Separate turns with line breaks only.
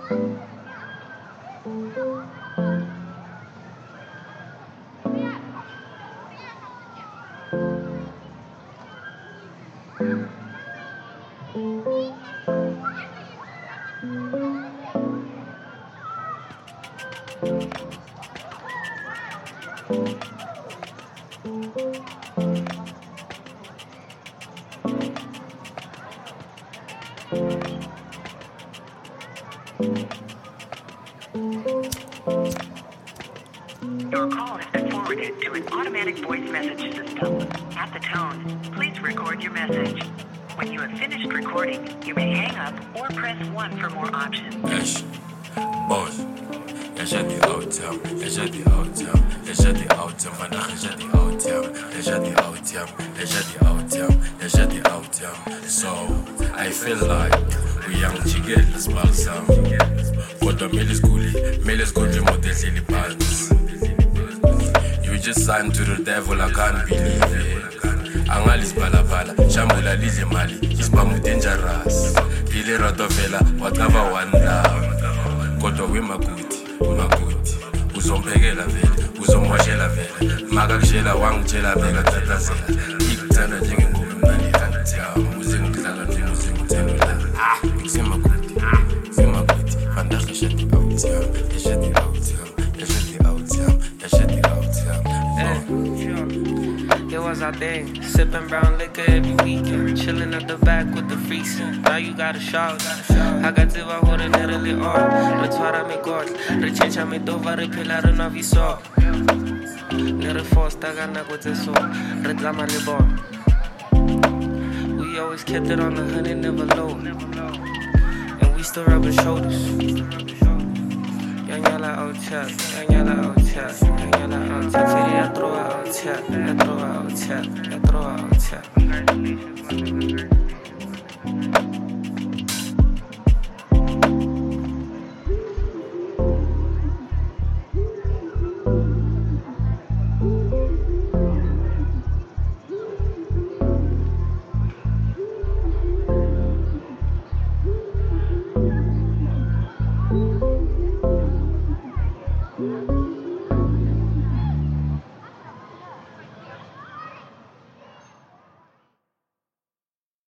Your call has been forwarded to an automatic voice message system. At the tone, please record your message. When you have finished recording, you may hang up or press 1 for more options.
Yes, boss. Jeg er de outjam, jeg er de outjam, jeg er de outjam, vandaag is er de outjam, jeg er de outjam, jeg er de outjam, jeg er de outjam. So, I feel like we young chicken balsam. Kodwa mele skuli modehleli phansi. You just signed to the devil, I can't believe it. Angalis balabala, shambula lidle mali, isbamu dangerous. Dile rodovela, whatever one love. Kodwa wemakuthi uzomphekela vele uzomwashela vele makakushela wangitshela beka tatazela ikuthanda njengengoma mnandi angithiya uze ngidlala njengoze ngithenula semakuthi vandaag is het outjam is het outjam is het outjam is het outjam.
It was our day, sipping brown liquor every weekend, chilling at the back with the freaks. Now you got a shout. I got to hold it nearly all. Retwara me god, rechencha me dova, repelare na viso. Nere fosta gana with so, retlama le ball. We always kept it on the hood and never low. And we still rubbing shoulders. Yanyala out chat, yanyala out chat, yanyala out chat. Say I throw out chat, I throw out chat, I throw out chat.